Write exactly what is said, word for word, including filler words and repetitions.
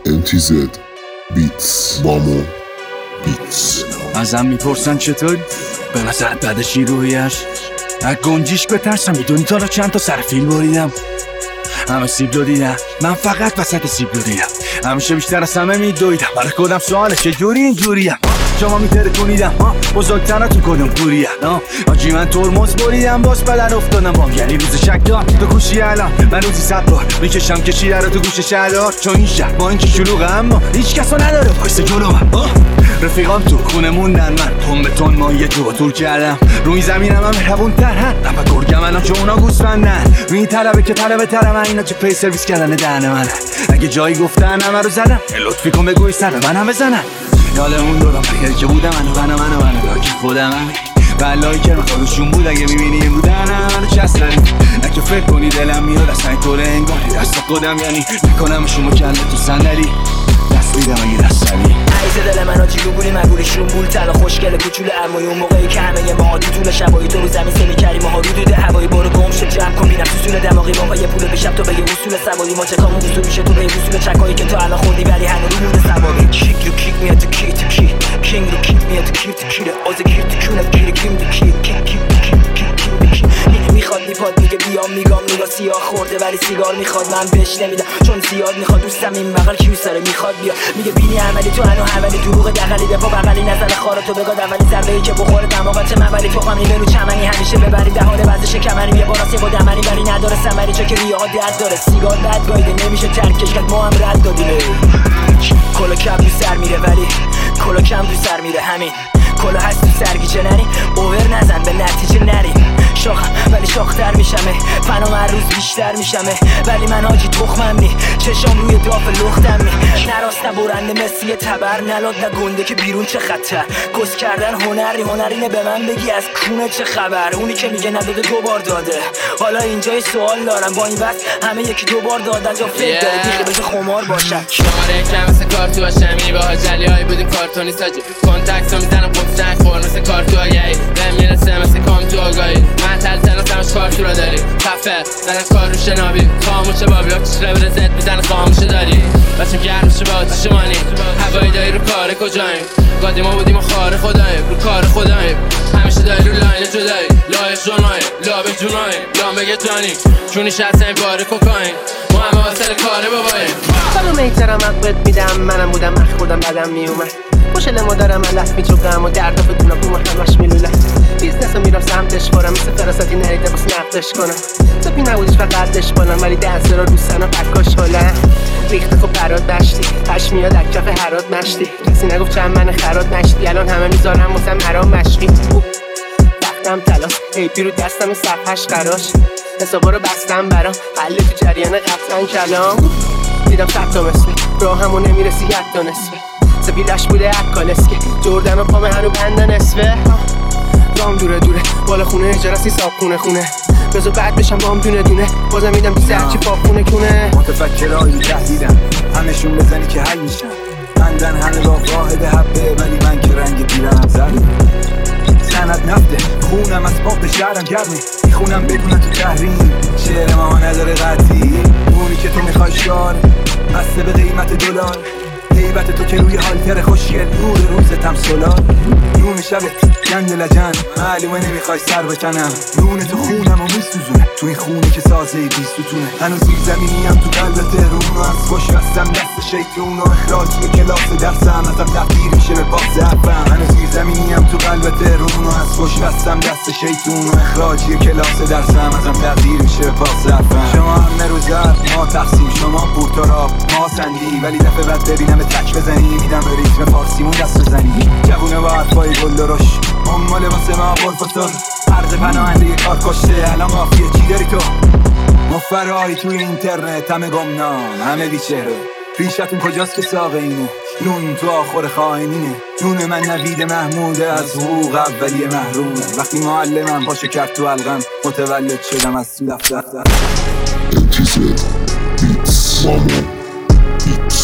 ام تی زد بیتس مامو بیتس. ازم میپرسن چطوری؟ به نظرت بعدشی رویش؟ از گنجیش بترسم. میدونی تا را چند تا سر فیل بریدم، همه سیبلو دیدم، من فقط وسط سیبلو دیدم. همیشه بیشتر از همه میدویدم، برای خودم سواله چجوری اینجوریم. شما میترکونیدم بزرگتراتون کدوم پوریم. آجی من ترمز بریدم باز بدن افتادم بام، یعنی روز شک دار تو گوشی الان من روزی صد بار میکشم کشیده رو تو گوش شهردار. چون این شهر با اینکه شلوغه اما هیچ کسا نداره وایس جلو من. رفیقام تو خونه موندن، من تون به تون مایه جو تور کردم. روی زمینم هم مهربون تر هم رفت گرگم الان چون اونا گوسفندن. روی این طلبه که طلبه ترم اینا چه پی سرویس کردن دهن منه. اگه جایی گفتن همه رو زدم لطفی کن بگوی سر منم بزنن. یاله اون دورم بگری که بودم منو منو منو منو که خودم هم بلایی که من خودشون بود. اگه میبینی این بودن منو چست داریم نکه فکر کنی دلم میاد اصلا این طوره انگاری دست خودم، یعنی میکنم شما کله تو صندلی دست میدم اگه دست سری عیز دل من آجی گوگولی مگولی شرومبول تل خوشگل کوچول اموی اون موقعی که همه یه ماها تو طول شبایی تو رو زمین سمی کردی ماها رو دوده هوایی برو گم شد جمع کن بینم تو سول دماغی با یه پول بشم تو به یه اصول سواری ما چکامون اصول میشه تو به یه اصول چکایی که تو الان خوردی ولی هنو رو مونده سواری. کیک رو کیک میاد تو کی تو کی کینگ رو کیک میاد تو کی تو کی آز کی تو کونه کی کیم تو کی کیک کیک میخواد میپاد میگه بیام میگم نگاه سیاه خورده ولی سیگار میخواد من بهش نمیدم چون زیاد میخواد دوستم این بغل کیو سره میخواد بیا میگه بینی عملی تو هنو اولی دروغ دقلی دفا بغلی نزل خارتو بگاد اولی ضربه‌ای که بخوره دماغت من ولی تو قمنی برو چمنی همیشه ببری دهان وزش کمری یه باراسی با دمنی ولی نداره ثمری چون که ریاها درد داره سیگار بد گایده نمیشه ترکش کرد ما هم رد دادیم. کلا کم تو سر میره ولی کلا کم تو سر میره همین کلا هست تو سرگیچه نری اوور نزن به نتیجه نری شاخم ولی شاختر میشمه فنام هر روز بیشتر میشمه ولی من آجی تخمم نی چشام روی داف لختم می نراست نبرنده مثل تبر نلاد نه گنده که بیرون چه خطر کس کردن هنری هنرینه به من بگی از کونه چه خبر اونی که میگه نداده دو بار داده. حالا اینجا یه سوال دارم با این بس همه یکی دو بار دادن جا فکر داره دیگه بشه خمار باشن شماره کم مثل کارتو باشه می باها جلی های بودیم کارتونی ساجی کنتکت رو میزنم پوپ سنگ خور مثل کارتو آگهی بهم میرسه مثل کام تو آگاهی من تل تناسمش کارتو را داری خفه زنم کار رو شنابی خاموشه بابی ها کش ربه زد میزنه خاموشه داری بچیم گرم میشه با آتیش مانی هوایی دایی رو کار کجاییم گادی ما بودیم و خار خداییم رو کار خداییم همیشه دایی رو لاین جدایی لایق جوناییم لابه جوناییم لام بگه جانی چونیش هستن این باره کوکاین ما همه واسه کاره باباییم خانم احترامت بهت میدم منم بودم من خودم بدم میومد خوشل مادرم من لست میچوکم و دردا بدونم بوم همش میلوله بیزنس رو میرم سمتش فارم مثل فراستی نهیده باس نقدش کنم سپی نبودش فقطش بانم ولی دنسر رو دوستن و پکاش حالم ریخته خب پراد دشتی پش میاد اکف حراد مشتی کسی نگفت چند من خراد نشتی الان همه میذارم واسم حرام مشقی وقتم تلاش ایپی رو دستم صفحش قراش حسابا رو بستم برام حل تو جریان قطعا کلام دیدم صد تا مثل راه همو نمیرسی حتی نصفه سپیدش بوده اکالسکه جردن و پامه هنو بنده نصفه دام دوره دوره بالا خونه اجارستی ساب خونه خونه بزو بعد بشم بام دونه دونه بازم میدم بیسه هرچی پاپ خونه کنه متفکرهایی تهدیدن همشون بزنی که حل میشن بندن همه راه واحد حبه ولی من که رنگ دیرم زرده سند نفته خونم از پاپ شهرم گرمه میخونم بدونم تو تحریم شعر ما نداره قطعی اونی که تو میخوای شار بسته به قیمت دلار حیبت تو که روی حالتر خوشگل نور روزتم سولار نون شبت گند لجن معلومه نمیخوای سر بکنم نون تو خونم و میسوزونه تو این خونه که سازه بیستونه هنوز زیر زمینی هم تو قلبت رومو از خوش بستم دست شیطون و اخراجی کلاس درسم ازم تبدیل میشه به باز افم هنوز زیر زمینی هم تو قلبت رومو از خوش بستم دست شیطون و اخراجی کلاس درسم ازم تبدیل میشه به باز افم شما همه روزت ما تقسیم شما پورتوراب ما سندی ولی دفعه بعد ببینم تک بزنی میدم به ریتم فارسیمون دست بزنی جوونه با حرفای گل درش امال واسه ما بلفتون عرض پناهنده یه کار کشته الان مافیه چی داری تو مفرهایی توی اینترنت همه گمنام همه بیچهره ریشتون کجاست که ساقه اینه نون تو آخور خائنینه نون من نوید محموده از حقوق اولیه محرومه وقتی معلمم پاشو کرد تو حلقم متولد شدم از تو دفتر ام تی زد بیتس مامو بیتس.